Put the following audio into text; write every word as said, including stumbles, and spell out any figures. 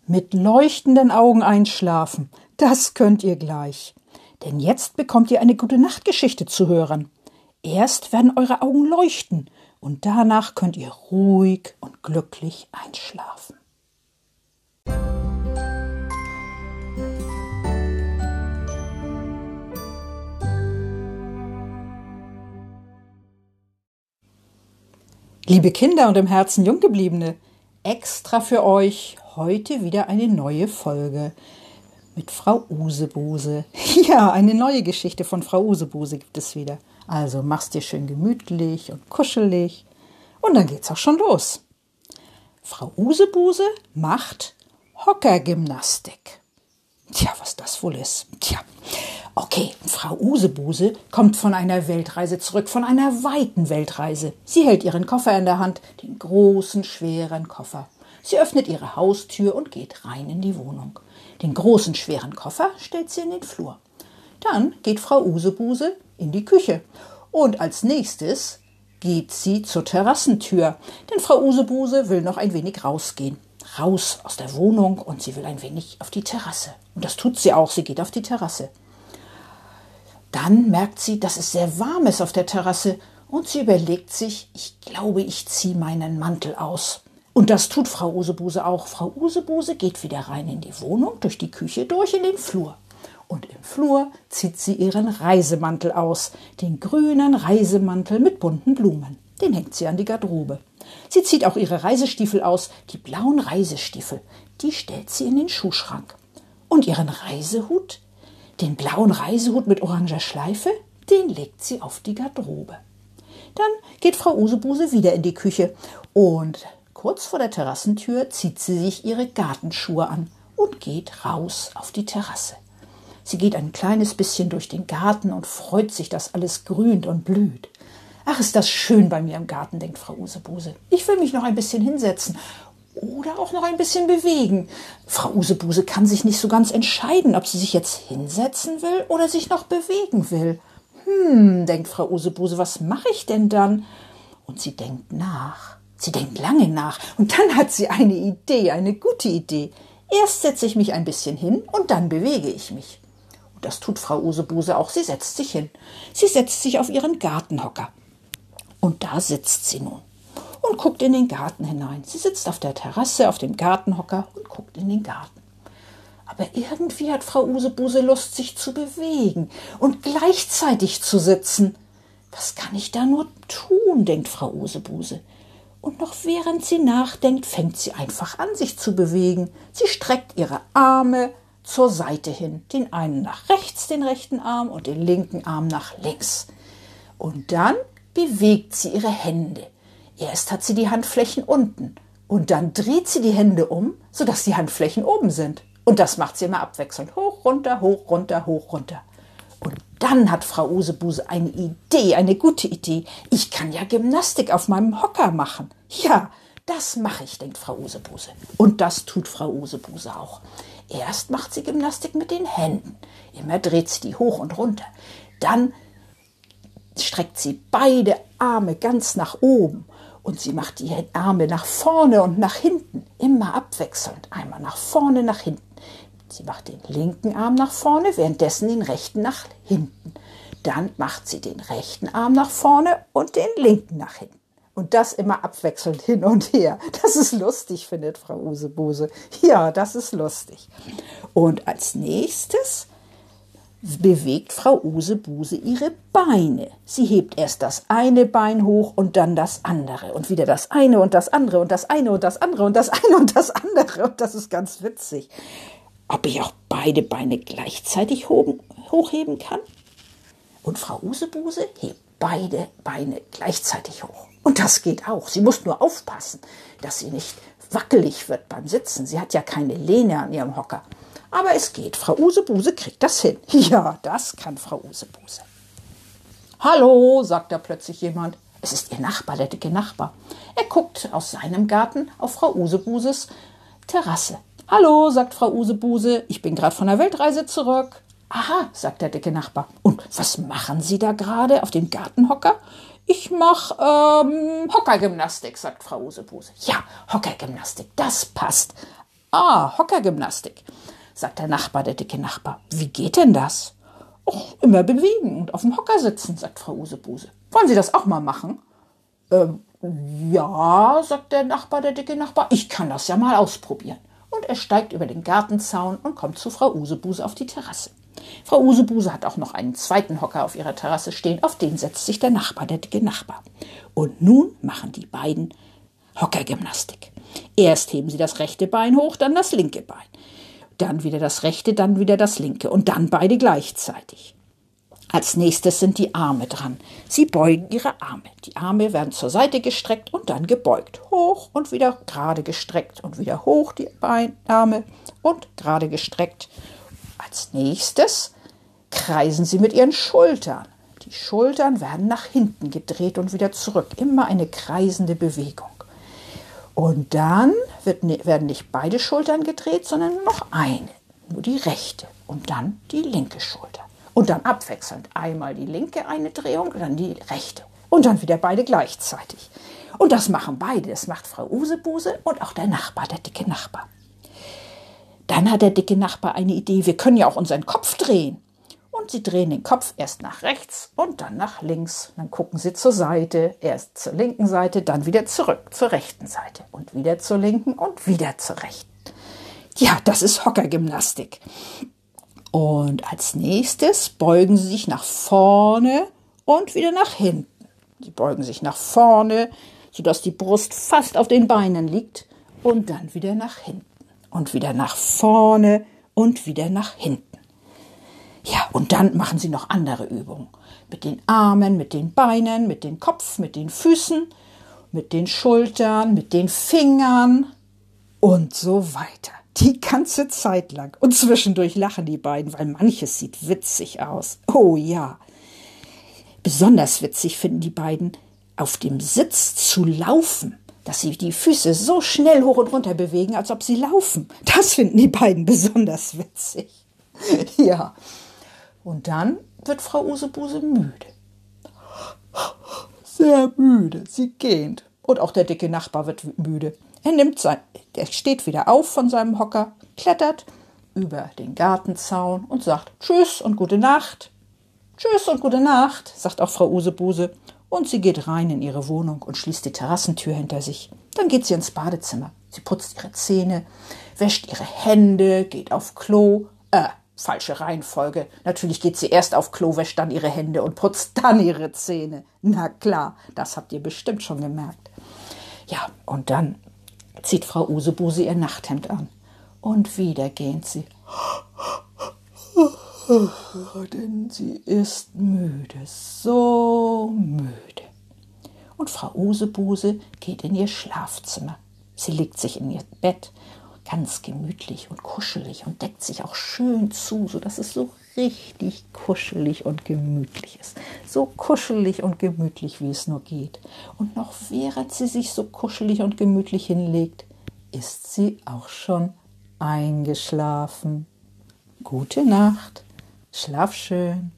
Mit leuchtenden Augen einschlafen, das könnt ihr gleich. Denn jetzt bekommt ihr eine Gute-Nacht-Geschichte zu hören. Erst werden eure Augen leuchten und danach könnt ihr ruhig und glücklich einschlafen. Liebe Kinder und im Herzen Junggebliebene, extra für euch heute wieder eine neue Folge mit Frau Usebuse. Ja, eine neue Geschichte von Frau Usebuse gibt es wieder. Also mach's dir schön gemütlich und kuschelig und dann geht's auch schon los. Frau Usebuse macht Hockergymnastik. Tja, was das wohl ist. Tja, okay, Frau Usebuse kommt von einer Weltreise zurück, von einer weiten Weltreise. Sie hält ihren Koffer in der Hand, den großen, schweren Koffer. Sie öffnet ihre Haustür und geht rein in die Wohnung. Den großen, schweren Koffer stellt sie in den Flur. Dann geht Frau Usebuse in die Küche. Und als nächstes geht sie zur Terrassentür. Denn Frau Usebuse will noch ein wenig rausgehen. Raus aus der Wohnung und sie will ein wenig auf die Terrasse. Und das tut sie auch, sie geht auf die Terrasse. Dann merkt sie, dass es sehr warm ist auf der Terrasse und sie überlegt sich, ich glaube, ich ziehe meinen Mantel aus. Und das tut Frau Usebuse auch. Frau Usebuse geht wieder rein in die Wohnung, durch die Küche, durch in den Flur. Und im Flur zieht sie ihren Reisemantel aus, den grünen Reisemantel mit bunten Blumen. Den hängt sie an die Garderobe. Sie zieht auch ihre Reisestiefel aus, die blauen Reisestiefel. Die stellt sie in den Schuhschrank. Und ihren Reisehut, den blauen Reisehut mit oranger Schleife, den legt sie auf die Garderobe. Dann geht Frau Usebuse wieder in die Küche und kurz vor der Terrassentür zieht sie sich ihre Gartenschuhe an und geht raus auf die Terrasse. Sie geht ein kleines bisschen durch den Garten und freut sich, dass alles grünt und blüht. Ach, ist das schön bei mir im Garten, denkt Frau Usebuse. Ich will mich noch ein bisschen hinsetzen oder auch noch ein bisschen bewegen. Frau Usebuse kann sich nicht so ganz entscheiden, ob sie sich jetzt hinsetzen will oder sich noch bewegen will. Hm, denkt Frau Usebuse, was mache ich denn dann? Und sie denkt nach. Sie denkt lange nach und dann hat sie eine Idee, eine gute Idee. Erst setze ich mich ein bisschen hin und dann bewege ich mich. Und das tut Frau Usebuse auch, sie setzt sich hin. Sie setzt sich auf ihren Gartenhocker. Und da sitzt sie nun und guckt in den Garten hinein. Sie sitzt auf der Terrasse, auf dem Gartenhocker und guckt in den Garten. Aber irgendwie hat Frau Usebuse Lust, sich zu bewegen und gleichzeitig zu sitzen. Was kann ich da nur tun, denkt Frau Usebuse. Und noch während sie nachdenkt, fängt sie einfach an, sich zu bewegen. Sie streckt ihre Arme zur Seite hin. Den einen nach rechts, den rechten Arm, und den linken Arm nach links. Und dann bewegt sie ihre Hände. Erst hat sie die Handflächen unten und dann dreht sie die Hände um, sodass die Handflächen oben sind. Und das macht sie immer abwechselnd. Hoch, runter, hoch, runter, hoch, runter. Und dann hat Frau Usebuse eine Idee, eine gute Idee. Ich kann ja Gymnastik auf meinem Hocker machen. Ja, das mache ich, denkt Frau Usebuse. Und das tut Frau Usebuse auch. Erst macht sie Gymnastik mit den Händen. Immer dreht sie die hoch und runter. Dann streckt sie beide Arme ganz nach oben und sie macht die Arme nach vorne und nach hinten, immer abwechselnd, einmal nach vorne, nach hinten. Sie macht den linken Arm nach vorne, währenddessen den rechten nach hinten. Dann macht sie den rechten Arm nach vorne und den linken nach hinten. Und das immer abwechselnd hin und her. Das ist lustig, findet Frau Usebuse. Ja, das ist lustig. Und als nächstes bewegt Frau Usebuse ihre Beine. Sie hebt erst das eine Bein hoch und dann das andere. Und wieder das eine und das andere und das eine und das andere und das eine und das andere. Und das ist ganz witzig. Ob ich auch beide Beine gleichzeitig hochheben kann? Und Frau Usebuse hebt beide Beine gleichzeitig hoch. Und das geht auch. Sie muss nur aufpassen, dass sie nicht wackelig wird beim Sitzen. Sie hat ja keine Lehne an ihrem Hocker. Aber es geht. Frau Usebuse kriegt das hin. Ja, das kann Frau Usebuse. Hallo, sagt da plötzlich jemand. Es ist ihr Nachbar, der dicke Nachbar. Er guckt aus seinem Garten auf Frau Usebuses Terrasse. Hallo, sagt Frau Usebuse, ich bin gerade von der Weltreise zurück. Aha, sagt der dicke Nachbar. Und was machen Sie da gerade auf dem Gartenhocker? Ich mache ähm, Hockergymnastik, sagt Frau Usebuse. Ja, Hockergymnastik, das passt. Ah, Hockergymnastik, sagt der Nachbar, der dicke Nachbar. Wie geht denn das? Och, immer bewegen und auf dem Hocker sitzen, sagt Frau Usebuse. Wollen Sie das auch mal machen? Ähm, ja, sagt der Nachbar, der dicke Nachbar, ich kann das ja mal ausprobieren. Und er steigt über den Gartenzaun und kommt zu Frau Usebuse auf die Terrasse. Frau Usebuse hat auch noch einen zweiten Hocker auf ihrer Terrasse stehen, auf den setzt sich der Nachbar, der dicke Nachbar. Und nun machen die beiden Hockergymnastik. Erst heben sie das rechte Bein hoch, dann das linke Bein. Dann wieder das rechte, dann wieder das linke und dann beide gleichzeitig. Als nächstes sind die Arme dran. Sie beugen ihre Arme. Die Arme werden zur Seite gestreckt und dann gebeugt. Hoch und wieder gerade gestreckt und wieder hoch die Arme und gerade gestreckt. Als nächstes kreisen sie mit ihren Schultern. Die Schultern werden nach hinten gedreht und wieder zurück. Immer eine kreisende Bewegung. Und dann wird, werden nicht beide Schultern gedreht, sondern nur noch eine, nur die rechte und dann die linke Schulter. Und dann abwechselnd einmal die linke eine Drehung, dann die rechte und dann wieder beide gleichzeitig. Und das machen beide, das macht Frau Usebuse und auch der Nachbar, der dicke Nachbar. Dann hat der dicke Nachbar eine Idee, wir können ja auch unseren Kopf drehen. Und sie drehen den Kopf erst nach rechts und dann nach links. Dann gucken sie zur Seite, erst zur linken Seite, dann wieder zurück zur rechten Seite. Und wieder zur linken und wieder zur rechten. Ja, das ist Hockergymnastik. Und als nächstes beugen sie sich nach vorne und wieder nach hinten. Sie beugen sich nach vorne, sodass die Brust fast auf den Beinen liegt. Und dann wieder nach hinten. Und wieder nach vorne und wieder nach hinten. Ja, und dann machen sie noch andere Übungen. Mit den Armen, mit den Beinen, mit dem Kopf, mit den Füßen, mit den Schultern, mit den Fingern und so weiter. Die ganze Zeit lang. Und zwischendurch lachen die beiden, weil manches sieht witzig aus. Oh ja. Besonders witzig finden die beiden, auf dem Sitz zu laufen. Dass sie die Füße so schnell hoch und runter bewegen, als ob sie laufen. Das finden die beiden besonders witzig. Ja. Und dann wird Frau Usebuse müde. Sehr müde, sie gähnt. Und auch der dicke Nachbar wird müde. Er nimmt sein, er steht wieder auf von seinem Hocker, klettert über den Gartenzaun und sagt Tschüss und gute Nacht. Tschüss und gute Nacht, sagt auch Frau Usebuse. Und sie geht rein in ihre Wohnung und schließt die Terrassentür hinter sich. Dann geht sie ins Badezimmer. Sie putzt ihre Zähne, wäscht ihre Hände, geht auf Klo. Äh, falsche Reihenfolge. Natürlich geht sie erst auf Klo, wäscht dann ihre Hände und putzt dann ihre Zähne. Na klar, das habt ihr bestimmt schon gemerkt. Ja, und dann zieht Frau Usebuse ihr Nachthemd an. Und wieder gähnt sie. Denn sie ist müde, so müde. Und Frau Usebuse geht in ihr Schlafzimmer. Sie legt sich in ihr Bett, ganz gemütlich und kuschelig und deckt sich auch schön zu, sodass es so richtig kuschelig und gemütlich ist. So kuschelig und gemütlich, wie es nur geht. Und noch während sie sich so kuschelig und gemütlich hinlegt, ist sie auch schon eingeschlafen. Gute Nacht, schlaf schön.